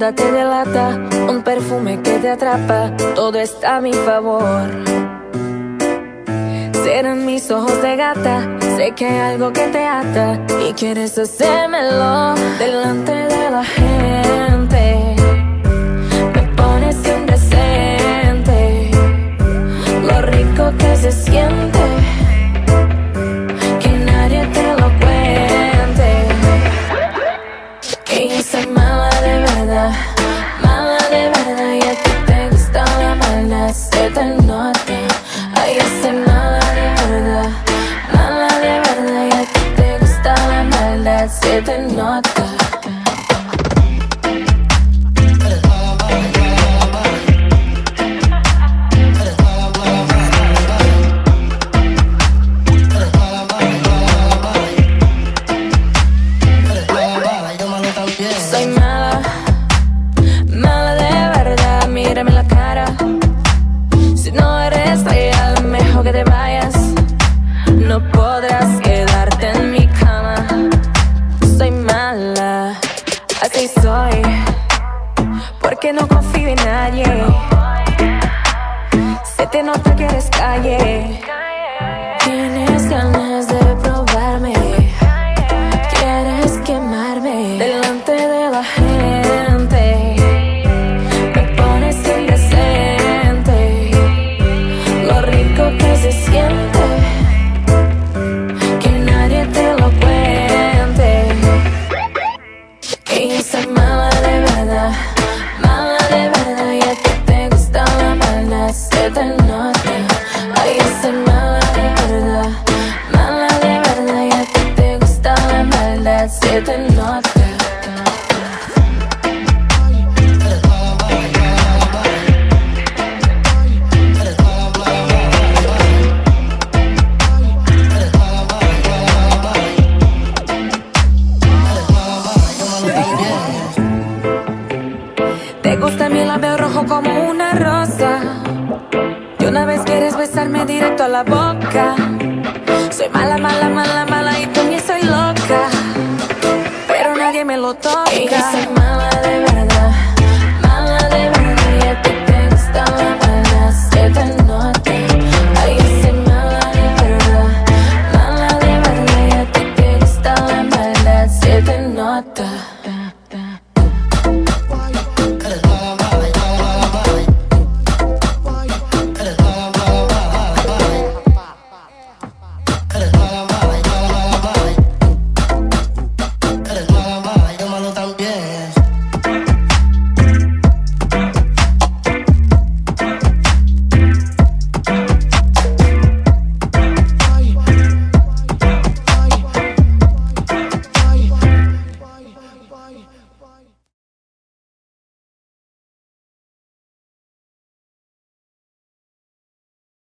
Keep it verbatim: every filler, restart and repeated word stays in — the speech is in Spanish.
mirada te delata, un perfume que te atrapa, todo está a mi favor. Serán mis ojos de gata, sé que hay algo que te ata y quieres hacérmelo delante de la gente. Me pones indecente, lo rico que se siente, que nadie te lo cuente. Que yo soy mala de verdad, mala de verdad, y a ti te gusta la maldad, se te nota. Ay, yo soy mala de verdad, mala de verdad, y a ti te gusta la maldad, se te nota. Soy mala, mala de verdad, mírame la cara. Si no eres real, mejor que te vayas. No podrás quedarte en mi cama. Soy mala, así soy, porque no confío en nadie. Se te nota que eres calle. Tienes ganas de probarme, quieres quemarme delante de la gente. Me pones indecente, lo rico que se siente, que nadie te lo cuente. Que yo soy mala de verdad, mala de verdad, y a ti te gusta la maldad, se te nota. Ay, yo soy mala de verdad, mala de verdad, y a ti te gusta la maldad, se te nota. Te gusta mi labio rojo como una rosa, y una vez quieres besarme directo a la boca. Soy mala